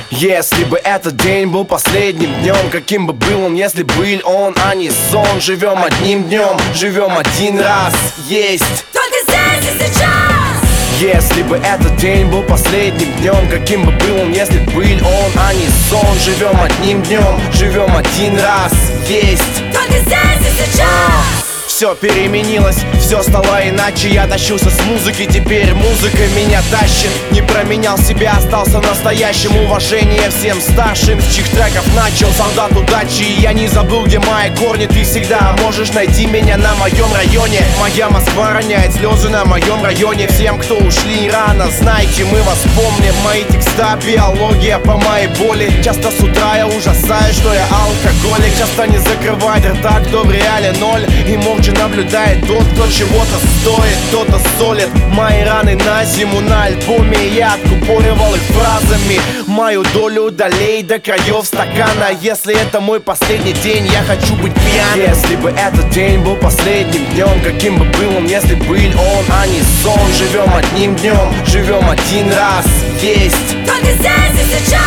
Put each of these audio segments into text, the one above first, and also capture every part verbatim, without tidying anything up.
Если бы этот день был последним днем, каким бы был он, если был он, а не сон. Живем одним днем, живем один раз, есть только здесь и сейчас. Если бы этот день был последним днем, каким бы был он, если был он, а не сон. Живем одним днем, живем один раз, есть только здесь и сейчас. Все переменилось, все стало иначе. Я тащился с музыки, теперь музыка меня тащит. Не променял себя, остался настоящим. Уважение всем старшим, с чьих треков начал. Солдат удачи, и я не забыл, где мои корни. Ты всегда можешь найти меня на моем районе. Моя Москва роняет слезы на моем районе. Всем, кто ушли рано, знайте, мы вас помним. Мои текста, биология по моей боли. Часто с утра я ужасаюсь, что я алкоголик. Часто не закрывает рта, кто в реале ноль. И молча наблюдает тот, кто чего-то стоит, кто-то солит. Мои раны на зиму на альбоме, я откупоривал их фразами. Мою долю долей до краев стакана. Если это мой последний день, я хочу быть пьяным. Если бы этот день был последним днем, каким бы был он, если был он, а не сон. Живем одним днем, живем один раз, есть только здесь и сейчас.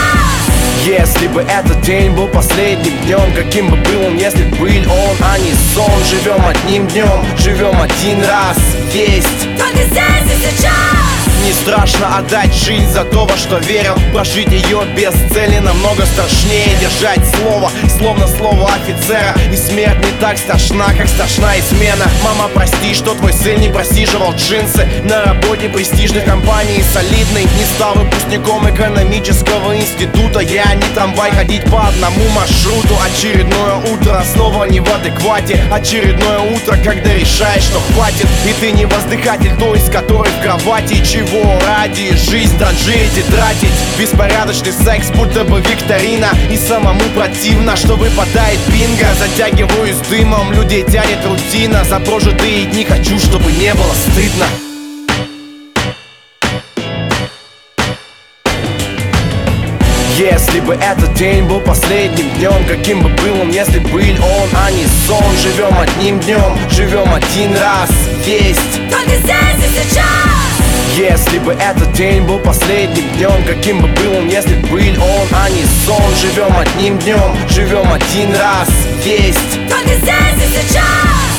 Если бы этот день был последним днем, каким бы был он, если был он, а не сон. Живем одним днем, живем один раз, есть только здесь и сейчас. Не страшно отдать жизнь за то, во что верил. Прожить ее без цели намного страшнее. Держать слово, словно слово офицера. И смерть не так страшна, как страшна измена. Мама, прости, что твой сын не просиживал джинсы на работе престижной компании солидной. Не стал выпускником экономического института. Я не трамвай, ходить по одному маршруту. Очередное утро, снова не в адеквате. Очередное утро, когда решаешь, что хватит. И ты не воздыхатель, то есть который в кровати. Чего ради жизнь транжирить и тратить? Беспорядочный секс, будто бы викторина. И самому противно, что выпадает бинго. Затягиваюсь дымом, людей тянет рутина. За прожитые дни хочу, чтобы не было стыдно. Если бы этот день был последним днем, каким бы был он, если был он, а не сон. Живем одним днем, живем один раз, есть только здесь и сейчас. Если бы этот день был последним днем, каким бы был он, если был он, а не сон. Живем одним днем, живем один раз, есть только здесь и сейчас.